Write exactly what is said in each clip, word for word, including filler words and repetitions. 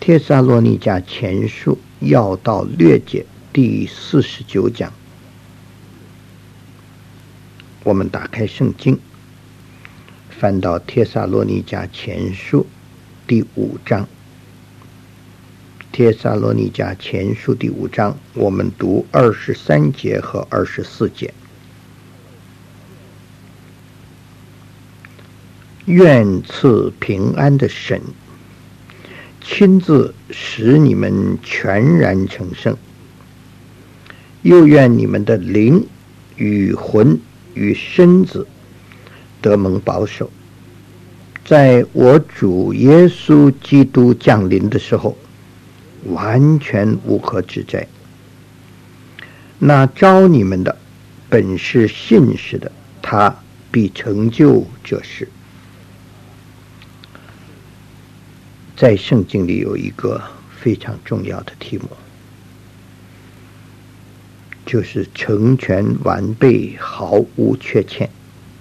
帖撒罗尼迦前书要道略解第四十九讲。我们打开圣经，翻到帖撒罗尼迦前书第五章。帖撒罗尼迦前书第五章，我们读二十三节和二十四节。愿赐平安的神亲自使你们全然成圣，又愿你们的灵与魂与身子得蒙保守，在我主耶稣基督降临的时候完全无可指摘。那召你们的本是信实的，他必成就这事。在圣经里有一个非常重要的题目，就是成全完备，毫无缺欠，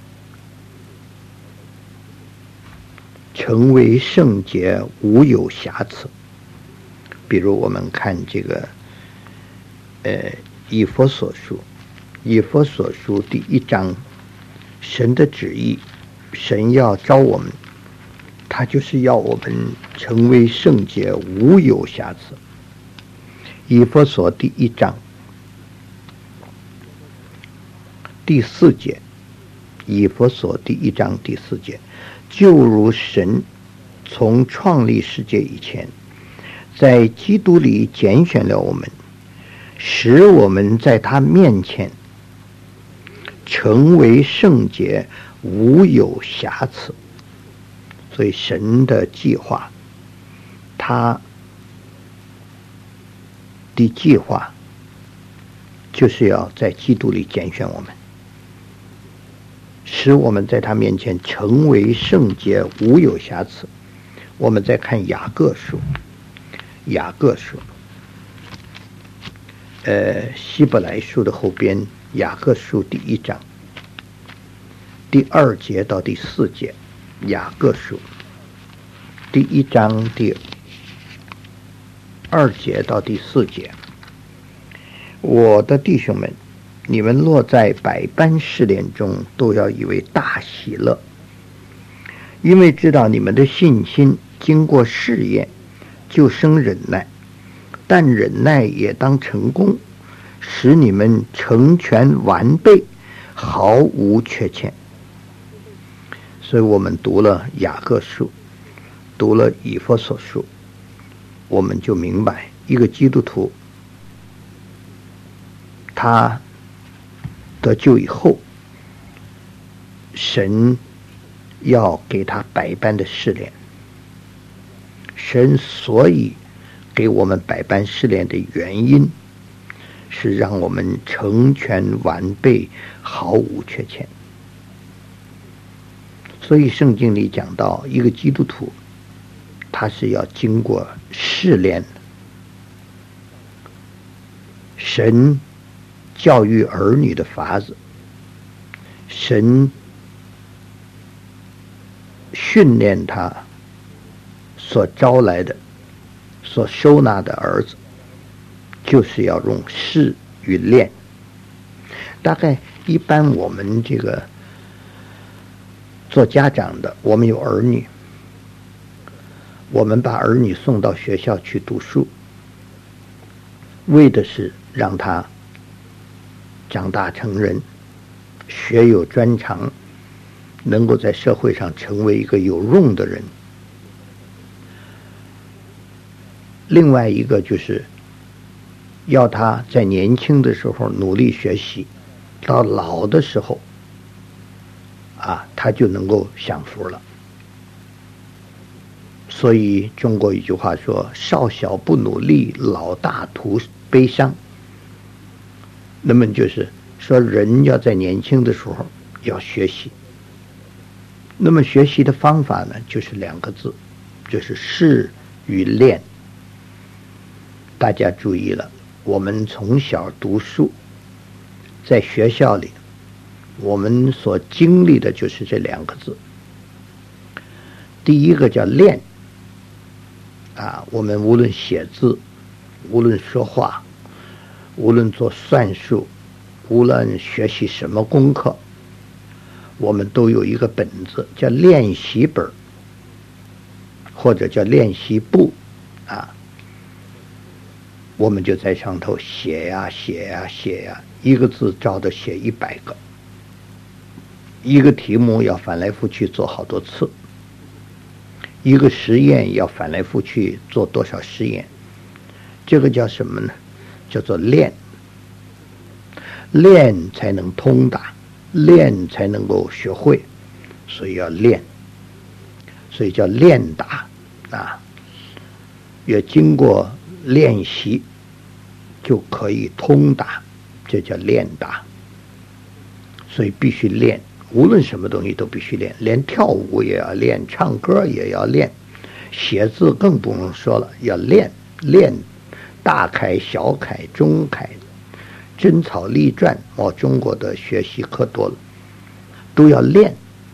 成为圣洁，无有瑕疵。比如我们看这个呃以弗所书，以弗所书第一章，神的旨意，神要召我们，他就是要我们成为圣洁，无有瑕疵。以弗所第一章第四节，以弗所第一章第四节，就如神从创立世界以前，在基督里拣选了我们，使我们在他面前成为圣洁，无有瑕疵。所以神的计划，他的计划就是要在基督里拣选我们，使我们在他面前成为圣洁，无有瑕疵。我们再看雅各书，雅各书呃希伯来书的后边，雅各书第一章第二节到第四节。雅各书第一章第二节到第四节。我的弟兄们，你们落在百般试炼中，都要以为大喜乐，因为知道你们的信心经过试验，就生忍耐，但忍耐也当成功，使你们成全完备，毫无缺欠。所以我们读了雅各书，读了以弗所书，我们就明白，一个基督徒他得救以后，神要给他百般的试炼。神所以给我们百般试炼的原因，是让我们成全完备，毫无缺欠。所以圣经里讲到，一个基督徒他是要经过试炼。神教育儿女的法子，神训练他所招来的、所收纳的儿子，就是要用试与炼。大概一般我们这个做家长的，我们有儿女，我们把儿女送到学校去读书，为的是让他长大成人，学有专长，能够在社会上成为一个有用的人。另外一个就是要他在年轻的时候努力学习，到老的时候啊，他就能够享福了。所以中国一句话说，少小不努力，老大徒悲伤。那么就是说，人要在年轻的时候要学习。那么学习的方法呢，就是两个字，就是试与练。大家注意了，我们从小读书，在学校里我们所经历的就是这两个字。第一个叫练， 啊，我们无论写字，无论说话，无论做算术，无论学习什么功课，我们都有一个本子叫练习本，或者叫练习簿啊。我们就在上头写呀写呀写呀，一个字照着写一百个，一个题目要反来覆去做好多次，一个实验要反来覆去做多少实验，这个叫什么呢？叫做练。练才能通达，练才能够学会，所以要练，所以叫练达啊。也经过练习就可以通达，这叫练达。所以必须练，无论什么东西都必须练，连跳舞也要练，唱歌也要练，写字更不用说了，要练练大楷、小楷、中楷、真草隶篆。哦，中国的学习可多了，都要练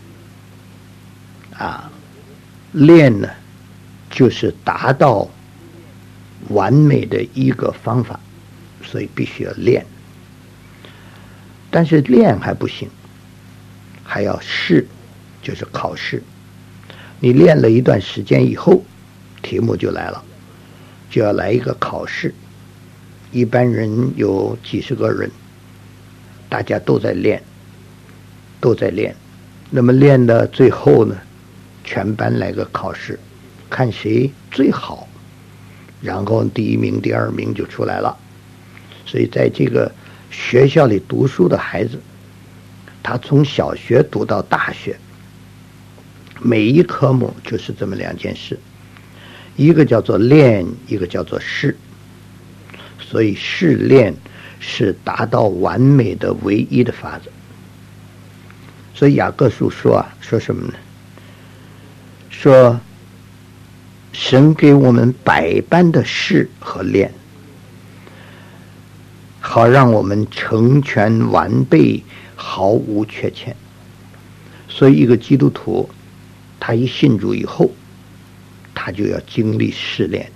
啊。练呢，就是达到完美的一个方法，所以必须要练。但是练还不行，还要试，就是考试。你练了一段时间以后，题目就来了，就要来一个考试。一般人有几十个人，大家都在练，都在练。那么练到最后呢，全班来个考试，看谁最好，然后第一名、第二名就出来了。所以在这个学校里读书的孩子，他从小学读到大学，每一科目就是这么两件事，一个叫做练，一个叫做试。所以试练是达到完美的唯一的法则。所以雅各书说啊，说什么呢？说神给我们百般的试和练，好让我们成全完备，毫无缺欠。所以一个基督徒，他一信主以后，他就要经历试炼，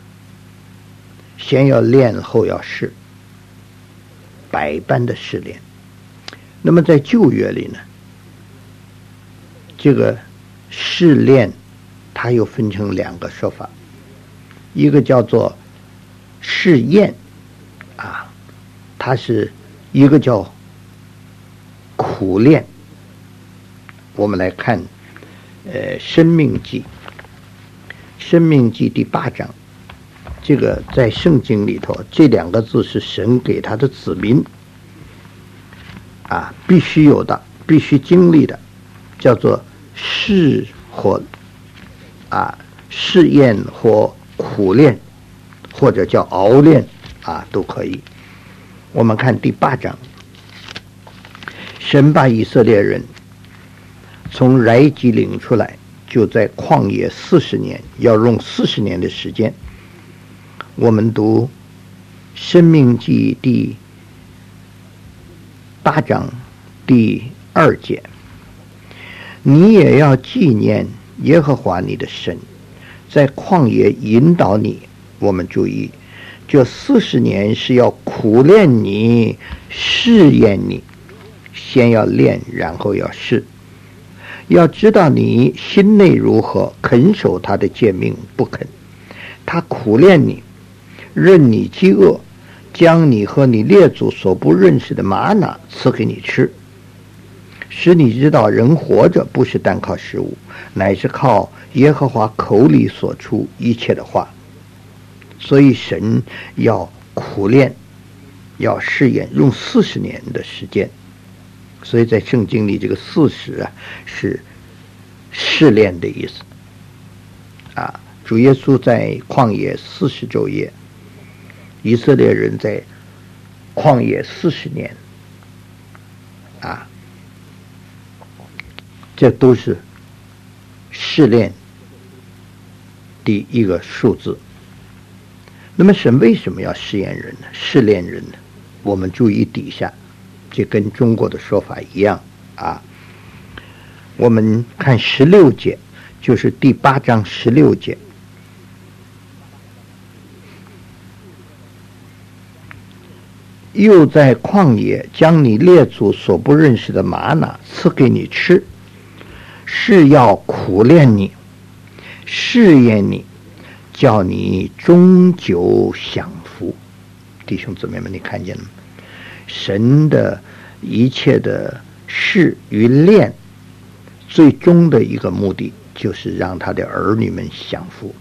先要练，后要试，百般的试炼。那么在旧约里呢，这个试炼它又分成两个说法，一个叫做试验啊，它是一个叫苦练。我们来看呃申命记，申命记第八章，这个在圣经里头，这两个字是神给他的子民啊必须有的，必须经历的，叫做试或啊试验或苦练，或者叫熬练啊都可以。我们看第八章，神把以色列人从埃及领出来，就在旷野四十年，要用四十年的时间。我们读申命记第八章第二节，你也要纪念耶和华你的神，在旷野引导你。我们注意，这四十年是要苦练你，试验你，先要练，然后要试。要知道你心内如何，肯守他的诫命不肯，他苦练你，任你饥饿，将你和你列祖所不认识的玛拿赐给你吃，使你知道人活着不是单靠食物，乃是靠耶和华口里所出一切的话。所以神要苦练，要试验，用四十年的时间。所以在圣经里，这个四十啊是试炼的意思啊。主耶稣在旷野四十昼夜，以色列人在旷野四十年啊，这都是试炼的一个数字。那么神为什么要试验人呢？试炼人呢？我们注意底下，这跟中国的说法一样啊。我们看十六节，就是第八章十六节， 又在旷野将你列祖所不认识的玛拿赐给你吃，是要苦练你，试验你，叫你终究享福。弟兄姊妹们，你看见了吗？神的一切的试与炼，最终的一个目的就是让他的儿女们享福。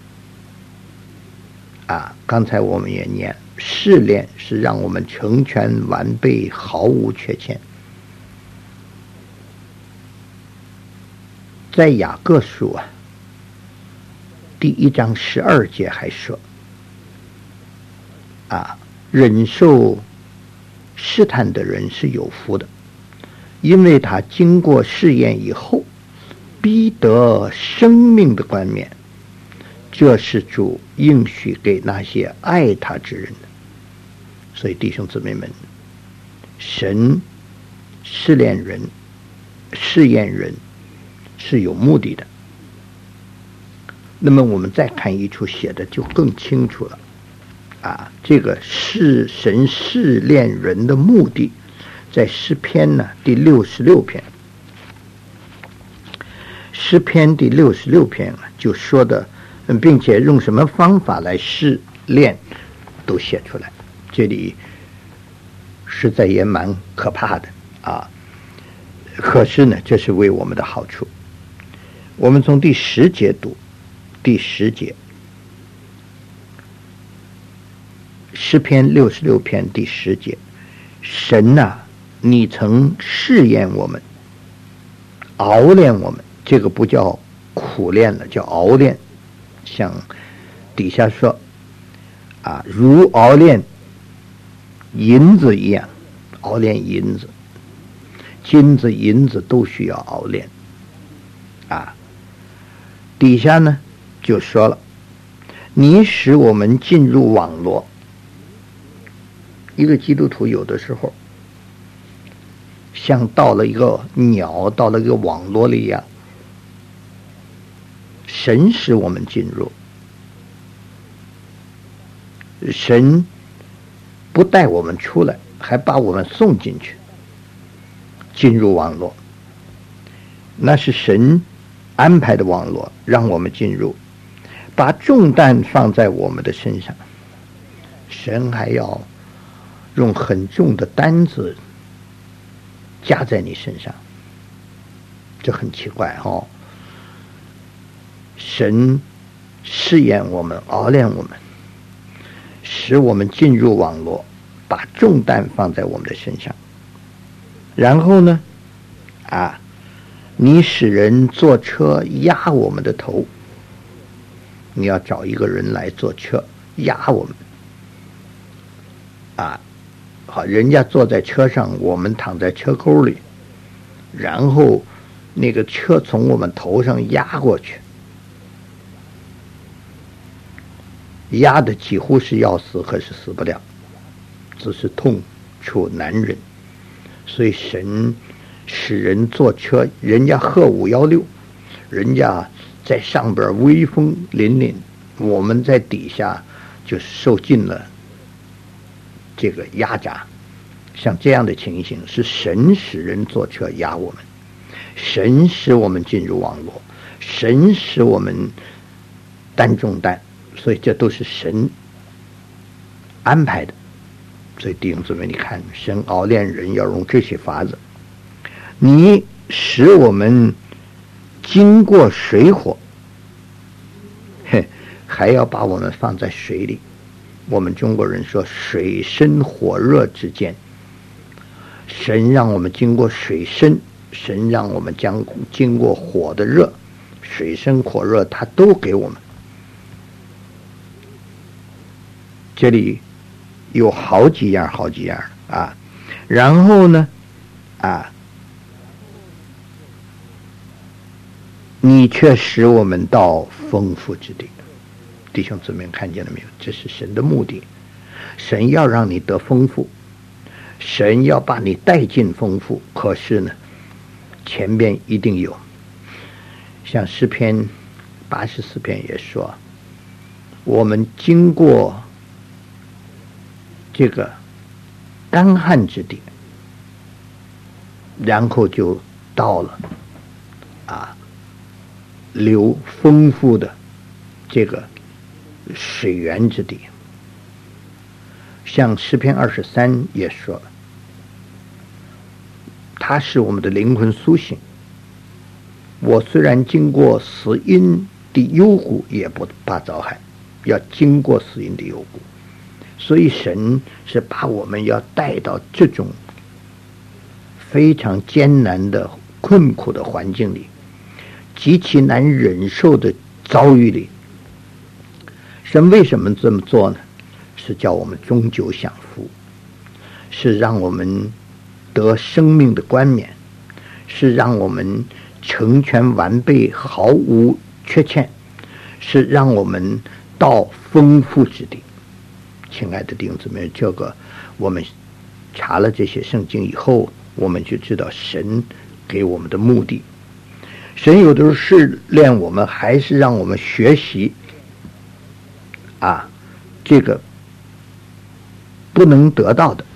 啊，刚才我们也念，试炼是让我们成全完备，毫无缺欠。在雅各书啊，第一章十二节还说，啊，忍受试探的人是有福的，因为他经过试验以后，必得生命的冠冕。这是主应许给那些爱他之人的。所以弟兄姊妹们，神试炼人、试验人是有目的的。那么我们再看一处写的就更清楚了。啊，这个是神试炼人的目的，在诗篇呢第六十六篇，诗篇第六十六篇啊就说的，并且用什么方法来试炼，都写出来。这里实在也蛮可怕的啊。可是呢，这是为我们的好处。我们从第十节读，第十节。诗篇六十六篇第十节，神啊，你曾试验我们，熬炼我们，这个不叫苦练了，叫熬炼。像底下说啊，如熬炼银子一样，熬炼银子，金子银子都需要熬炼啊。底下呢就说了，你使我们进入网罗。一个基督徒有的时候像到了一个鸟到了一个网络里一样，神使我们进入，神不带我们出来，还把我们送进去，进入网络，那是神安排的网络，让我们进入，把重担放在我们的身上，神还要用很重的担子加在你身上，这很奇怪哦。神试验我们，熬炼我们，使我们进入网络，把重担放在我们的身上。然后呢，啊，你使人坐车压我们的头，你要找一个人来坐车压我们，啊。好，人家坐在车上，我们躺在车沟里，然后那个车从我们头上压过去，压的几乎是要死，可是死不了，只是痛楚难忍。所以神使人坐车，人家贺五幺六，人家在上边威风凛凛，我们在底下就受尽了这个压榨。像这样的情形是神使人坐车压我们，神使我们进入网络，神使我们担重担，所以这都是神安排的。所以弟兄姊妹，你看神熬炼人要用这些法子，你使我们经过水火，嘿，还要把我们放在水里。我们中国人说水深火热之间，神让我们经过水深，神让我们将经过火的热，水深火热他都给我们。这里有好几样好几样啊。然后呢啊，你却使我们到丰富之地。弟兄姊妹看见了没有？这是神的目的，神要让你得丰富，神要把你带进丰富。可是呢，前边一定有，像诗篇八十四篇也说，我们经过这个干旱之地，然后就到了啊流丰富的这个水源之地。像诗篇二十三也说了，它是我们的灵魂苏醒。我虽然经过死荫的幽谷，也不怕遭害。要经过死荫的幽谷，所以神是把我们要带到这种非常艰难的困苦的环境里，极其难忍受的遭遇里。神为什么这么做呢？是叫我们终究享福，是让我们得生命的冠冕，是让我们成全完备，毫无缺欠，是让我们到丰富之地。亲爱的弟兄姊妹，这个我们查了这些圣经以后，我们就知道神给我们的目的。神有的时候试炼我们，还是让我们学习啊，这个不能得到的。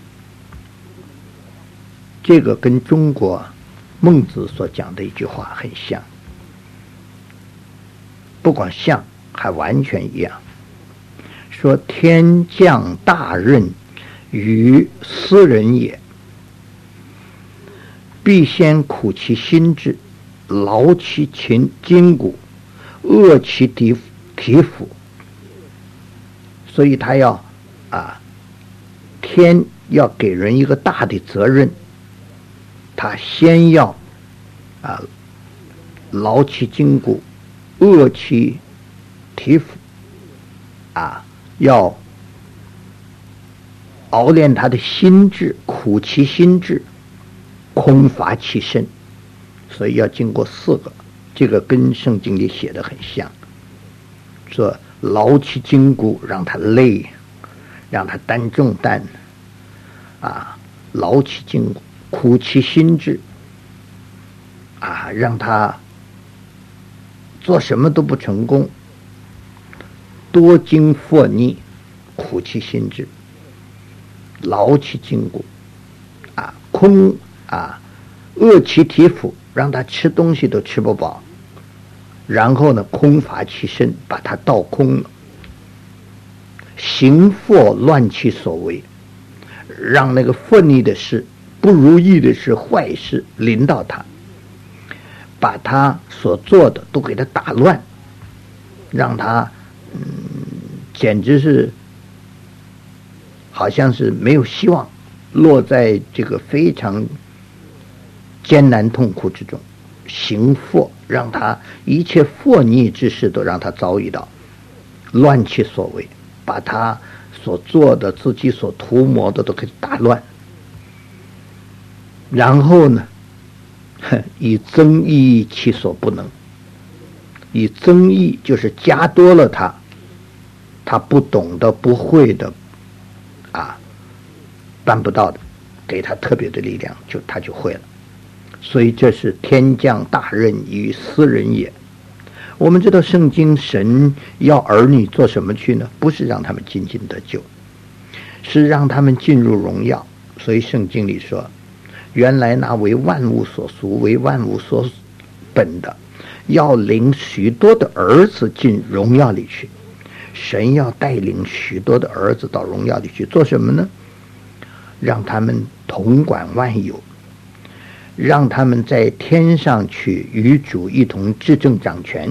这个跟中国孟子所讲的一句话很像，不光像，还完全一样。说天降大任于斯人也，必先苦其心志，劳其筋筋骨，饿其体体肤。所以他要啊，天要给人一个大的责任，他先要啊劳其筋骨，饿其体肤，啊，要熬炼他的心智，苦其心智，空乏其身。所以要经过四个，这个跟圣经里写的很像，说劳其筋骨，让他累，让他担重担，啊，劳其筋骨，苦其心志，啊，让他做什么都不成功，多经惑逆，苦其心志，劳其筋骨，啊，空啊，饿其体肤，让他吃东西都吃不饱，然后呢，空乏其身，把他倒空了，行惑乱其所为，让那个愤逆的事、不如意的事、坏事临到他，把他所做的都给他打乱，让他嗯，简直是好像是没有希望，落在这个非常艰难痛苦之中。行惑，让他一切惑逆之事都让他遭遇到，乱其所为，把他所做的、自己所涂抹的都给打乱。然后呢，以增益其所不能，以增益就是加多了他他不懂的、不会的啊，办不到的，给他特别的力量，就他就会了。所以这是天降大任于斯人也。我们知道圣经神要儿女做什么去呢？不是让他们仅仅得救，是让他们进入荣耀。所以圣经里说，原来那为万物所属、为万物所本的，要领许多的儿子进荣耀里去。神要带领许多的儿子到荣耀里去做什么呢？让他们统管万有，让他们在天上去与主一同执政掌权，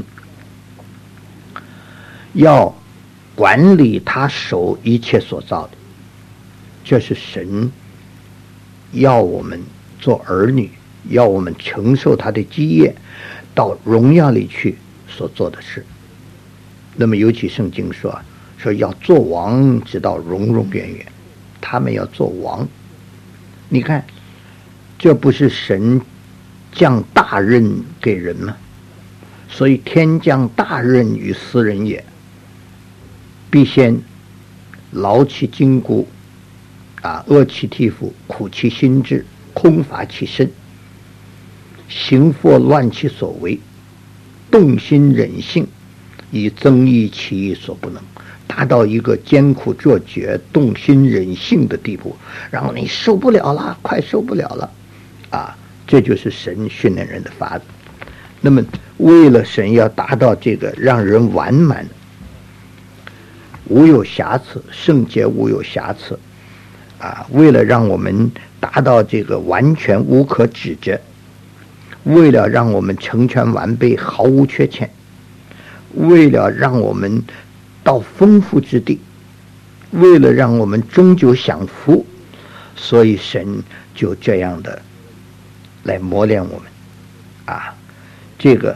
要管理他手一切所造的。这是神要我们做儿女，要我们承受他的基业，到荣耀里去所做的事。那么尤其圣经说说要做王，直到永永远远，他们要做王。你看，这不是神降大任给人吗？所以天降大任于斯人也，必先劳其筋骨，啊，饿其体肤，苦其心志，空乏其身，行惑乱其所为，动心忍性，以增益其所不能。他达到一个艰苦卓绝、动心忍性的地步，然后你受不了了，快受不了了，啊，这就是神训练人的法子。那么，为了神要达到这个让人完满、无有瑕疵、圣洁无有瑕疵，啊，为了让我们达到这个完全无可指责，为了让我们成全完备、毫无缺欠，为了让我们到丰富之地，为了让我们终究享福，所以神就这样的来磨练我们，啊，这个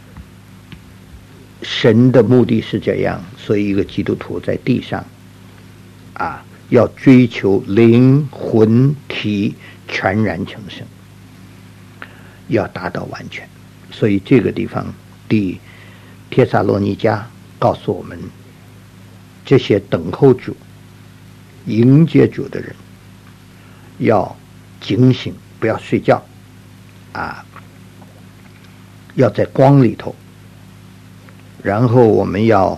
神的目的是这样，所以一个基督徒在地上，啊，要追求灵魂体全然成圣，要达到完全。所以这个地方第帖撒罗尼迦告诉我们，这些等候主、迎接主的人要警醒，不要睡觉，啊，要在光里头，然后我们要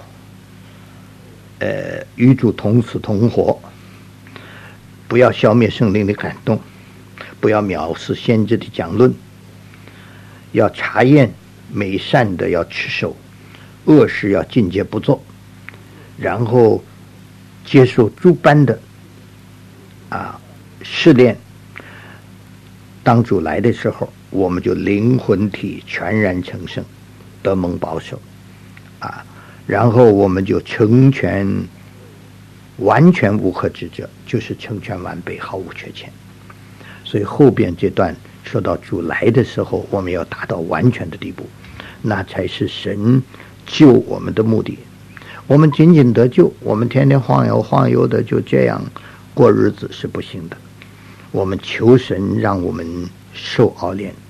呃与主同死同活，不要消灭圣灵的感动，不要藐视先知的讲论，要查验美善的要持守，恶事要禁戒不做，然后接受诸般的啊试炼。当主来的时候，我们就灵魂体全然成圣，得蒙保守，啊，然后我们就成全完全无可指责，就是成全完备，毫无缺欠。所以后边这段说到主来的时候，我们要达到完全的地步，那才是神救我们的目的。我们仅仅得救，我们天天晃悠晃悠的就这样过日子是不行的。我们求神让我们受熬炼，